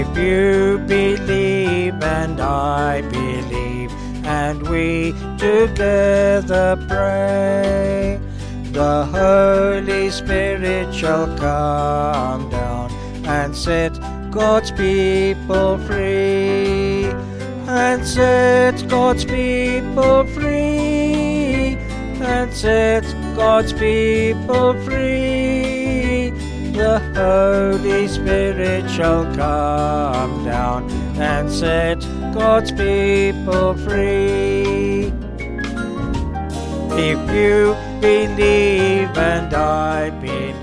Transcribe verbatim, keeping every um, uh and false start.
If you believe and I believe, and we together pray, the Holy Spirit shall come down and set God's people free, and set God's people free, and set God's people free. The Holy Spirit shall come down and set God's people free. If you believe and I believe,